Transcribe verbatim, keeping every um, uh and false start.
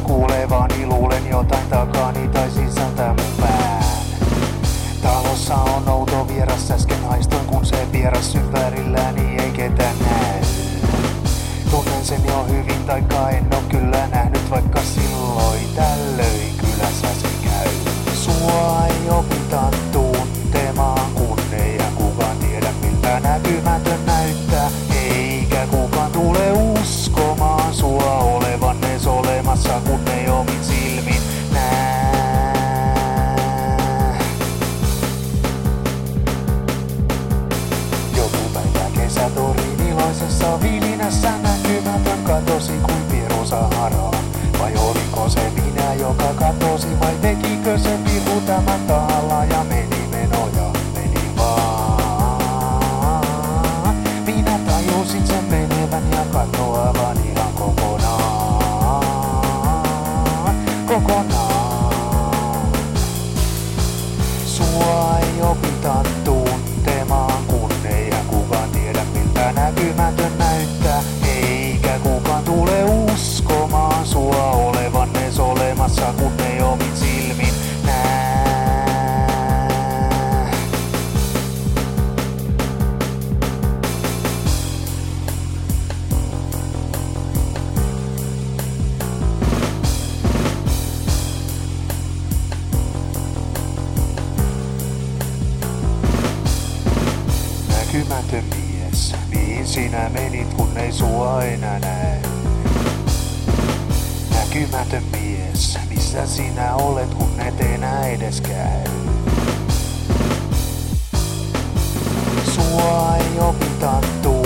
kuulevani luulen jotain takani tai sisältä mun pään. Talossa on outo vieras, äsken haistoin kun se vieras ympärilläni ei ketään näy. Tunnen sen jo hyvin, taikka en oo kyllä nähnyt, vaikka silloin tällöin kylässä se käy. Sua ei opita tuntemaan, kun eihän kukaan tiedä miltä näkymätön näyttää. Eikä kukaan tule uskomaan sua olevan edes olemassa, kun ei omin silmin näe. Joku päivä kesätorin iloisessa vilinässä näkymätön katosi kuin Piero Saharaan. Vai oliko se minä, joka katosi, vai tekikö se piru tämän tahallaan ja meni menoja, meni vaan. Minä tajusin sen menevän ja katoavan ihan kokonaan, kokonaan. Sua ei opita tuntemaan, kun eihän kukaan tiedä miltä näkymätön näyttää. Eikä kukaan tule uskomaan sua olevan edes olemassa, kun ei omin silmin näe. Näkymätön mies, mihin sinä menit, kun ei sua enää näe? Näkymätön mies, missä sinä olet, kun et enää edes käy? Sua ei opita tuntemaan.